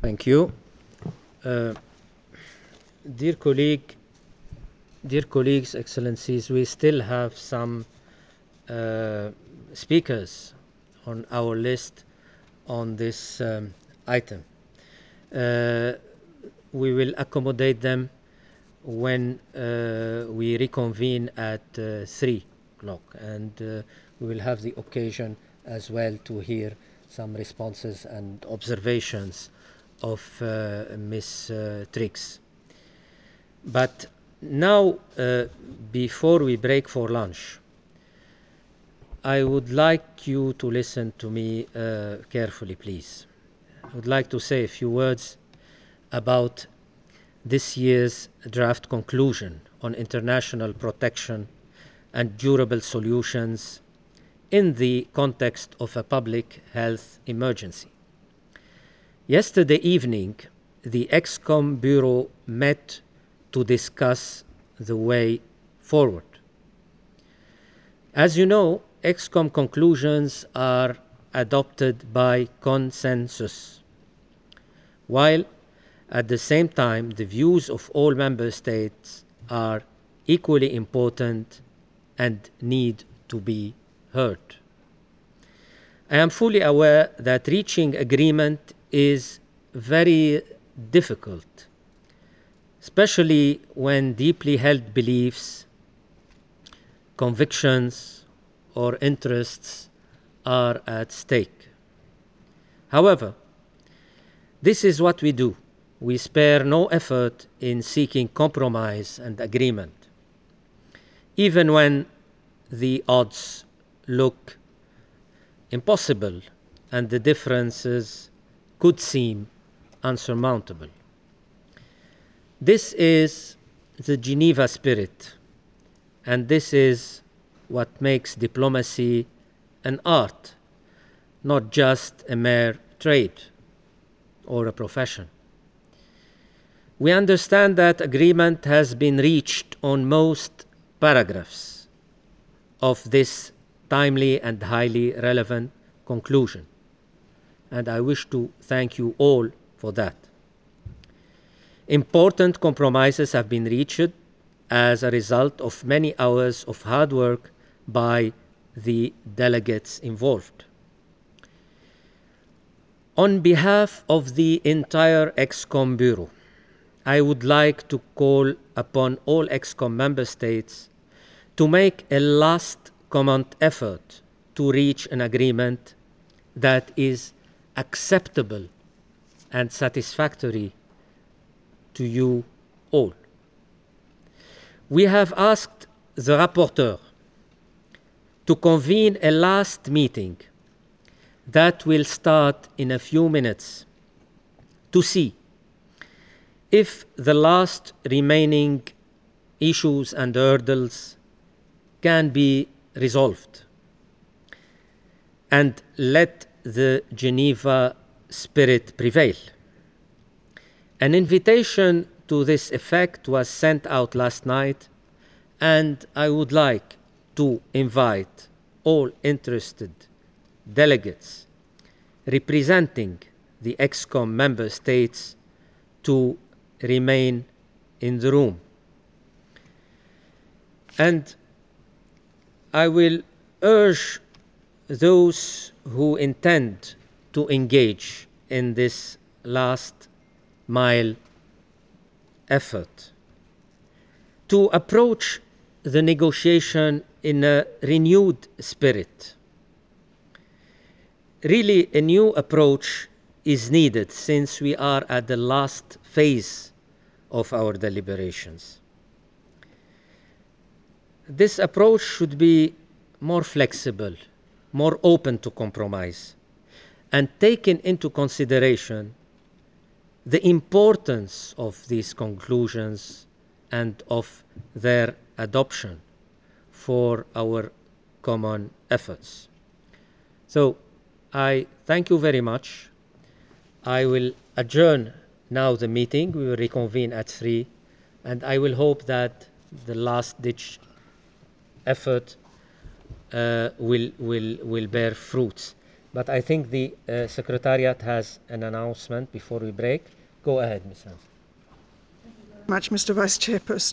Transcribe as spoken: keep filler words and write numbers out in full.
Thank you. Uh, dear colleague, dear colleagues, excellencies, we still have some uh, speakers on our list on this um, item. Uh, we will accommodate them when uh, we reconvene at uh, three o'clock, and uh, we will have the occasion as well to hear some responses and observations of uh, Miss Uh, Triggs. But now, uh, before we break for lunch, I would like you to listen to me uh, carefully, please. I would like to say a few words about this year's draft conclusion on international protection and durable solutions in the context of a public health emergency. Yesterday evening, the ExCom Bureau met to discuss the way forward. As you know, ExCom conclusions are adopted by consensus, while at the same time the views of all member states are equally important and need to be heard. I am fully aware that reaching agreement is very difficult, especially when deeply held beliefs, convictions, or interests are at stake. However, this is what we do. We spare no effort in seeking compromise and agreement, even when the odds look impossible and the differences could seem unsurmountable. This is the Geneva spirit, and this is what makes diplomacy an art, not just a mere trade or a profession. We understand that agreement has been reached on most paragraphs of this timely and highly relevant conclusion, and I wish to thank you all for that. Important compromises have been reached as a result of many hours of hard work by the delegates involved. On behalf of the entire ExCom Bureau, I would like to call upon all ExCom member states to make a last common effort to reach an agreement that is acceptable and satisfactory to you all. We have asked the rapporteur to convene a last meeting that will start in a few minutes to see if the last remaining issues and hurdles can be resolved, and let the Geneva spirit prevail. An invitation to this effect was sent out last night, and I would like to invite all interested delegates representing the ExCom member states to remain in the room. And I will urge those who intend to engage in this last mile effort to approach the negotiation in a renewed spirit. Really, a new approach is needed since we are at the last phase of our deliberations. This approach should be more flexible, more open to compromise, and taking into consideration the importance of these conclusions and of their adoption for our common efforts. So I thank you very much. I will adjourn now the meeting. We will reconvene at three, and I will hope that the last-ditch effort uh, will, will, will bear fruits. But I think the uh, Secretariat has an announcement before we break. Go ahead, Miz Hans. Much, Mr Vice Chairperson.